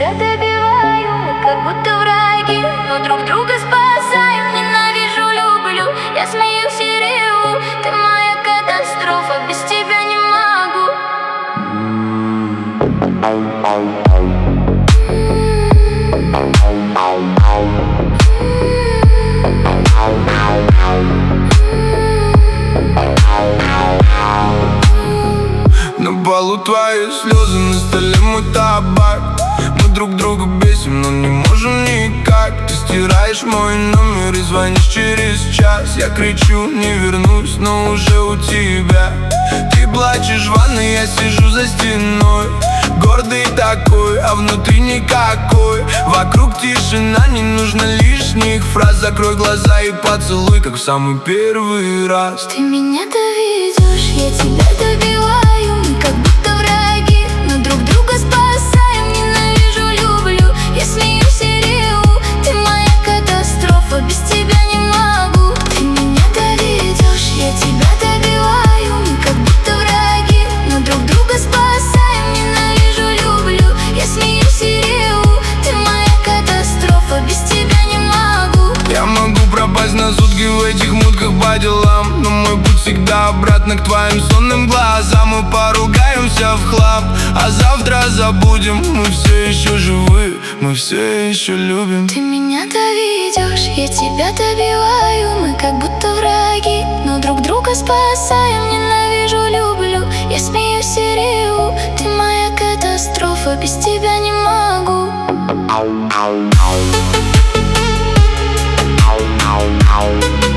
тебя добиваю, мы как будто враги, но друг друга спасаем. Ненавижу, люблю, я смеюсь и реву. Ты моя катастрофа, без тебя не могу. На полу твои слезы, на столе мой табак. Мы друг друга бесим, но не можем никак. Ты стираешь мой номер и звонишь через час. Я кричу, не вернусь, но уже у тебя. Ты плачешь в ванной, я сижу за стеной. Гордый такой, а внутри никакой. Вокруг тишина, не нужно лишних фраз. Закрой глаза и поцелуй, как в самый первый раз. Ты меня доведешь, я тебя добиваю. Мы как будто враги, но друг друга спасаем. Ненавижу, люблю, я смеюсь и реву. Ты моя катастрофа, без тебя не могу. Ты меня доведешь, я тебя добиваю. Мы как будто враги, но друг друга спасаем. Ненавижу, люблю, я смеюсь и реву. Ты моя катастрофа, без тебя не могу. Я могу пропасть на сутки в этих мутках по делам, но мой путь всегда обратно к твоим сонным глазам. Мы поругаемся в хлам, а завтра забудем. Мы все еще живы, мы все еще любим. Ты меня доведешь, я тебя добиваю. Мы как будто враги, но друг друга спасаем. Ненавижу, люблю, я смеюсь и реву. Ты моя катастрофа, без тебя не могу. Ow, ow, ow.